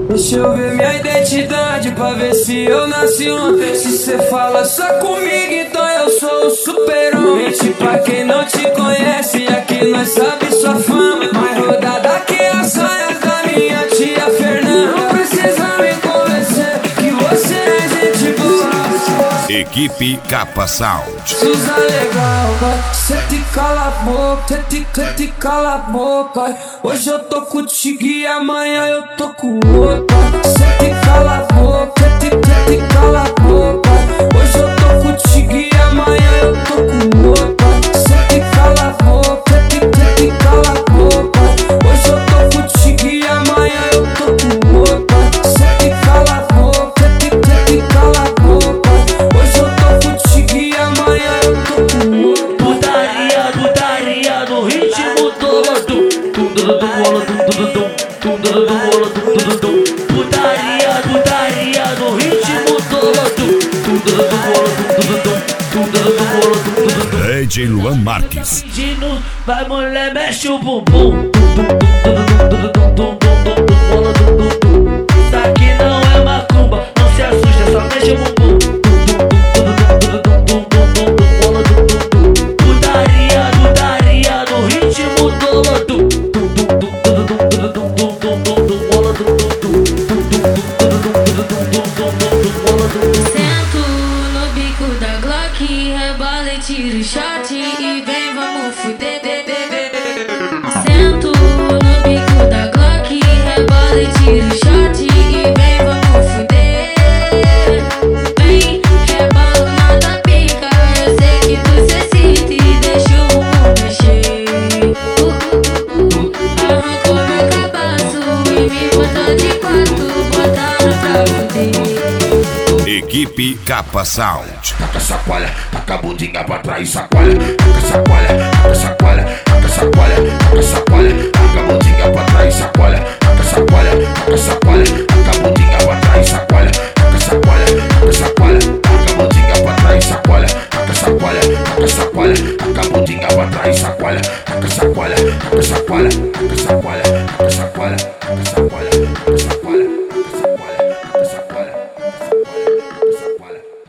Deixa eu ver minha identidade pra ver se eu nasci ontem. Se cê fala só comigo, então eu sou o super-homem. Mente pra quem não te conhece, aqui nós sabe sua fama. Mais rodada que as saias da minha tia Fernanda. Não precisa me convencer que você é gente boa. Equipe Capa Sound. Suza legal, vai. Cê te cala a boca, cê te cala a boca. Hoje eu tô contigo e amanhã eu tô com outra. Cê te cala a boca, cê te cala a boca. Hoje eu tô contigo e amanhã eu tô com outra. Cê te cala a boca, cê te cala a boca. Hoje eu tô contigo e amanhã eu tô com outra. Cê te cala a boca, cê te cala a boca. Hoje eu tô contigo e amanhã eu tô com outra. Putaria, putaria no ritmo todo. Putaria, putaria no ritmo todo. DJ Luan Marques. Pedindo, vai mulher, mexe o bumbum. Isso aqui não é macumba, não se assusta, só mexe o bumbum. Putaria, putaria no ritmo todo. Sento no bico da Glock, rebola e tiro shot e vem, vamos fuder. Sento no bico da Glock, rebola e tiro shot e vem, vamos fuder. Vem, rebola, manda pica, eu sei que você sinta e deixa o mundo mexer. Arrancou meu cabaço e me botou de quatro, botaram pra fuder. Equipe Capa Sound. Taca sacola, taca a bundinha pra trás, sacola. Taca sacola, taca sacola, taca sacola, taca sacola, taca a bundinha pra trás, sacola. Taca sacola, taca sacola, taca a bundinha pra trás, sacola. Taca sacola, taca sacola, taca a bundinha pra trás, sacola. Taca sacola, taca sacola, taca a bundinha pra trás, sacola. Taca sacola, taca sacola, taca sacola, taca sacola, taca